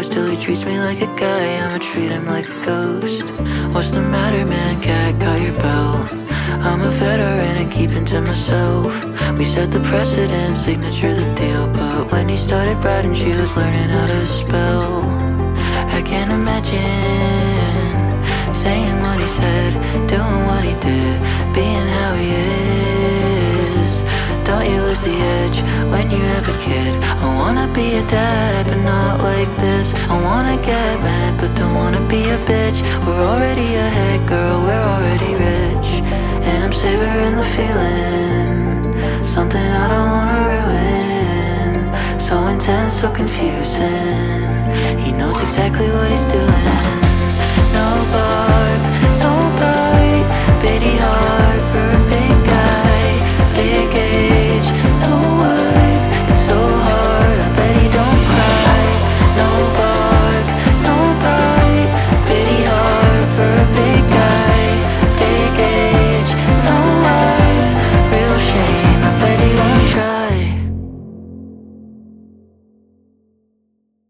Till he treats me like a guy, I'ma treat him like a ghost. What's the matter, man? Cat, got your belt. I'm a veteran and keeping to myself. We set the precedent, signature the deal. But when he started writing, she was learning how to spell. I can't imagine saying what he said, doing what he did, being how he is. Don't you lose the edge when you have a kid. I wanna be a dad, but not like this. I wanna get mad, but don't wanna be a bitch. We're already ahead, girl, we're already rich. And I'm savoring the feeling, something I don't wanna ruin. So intense, so confusing. He knows exactly what he's doing. Nobody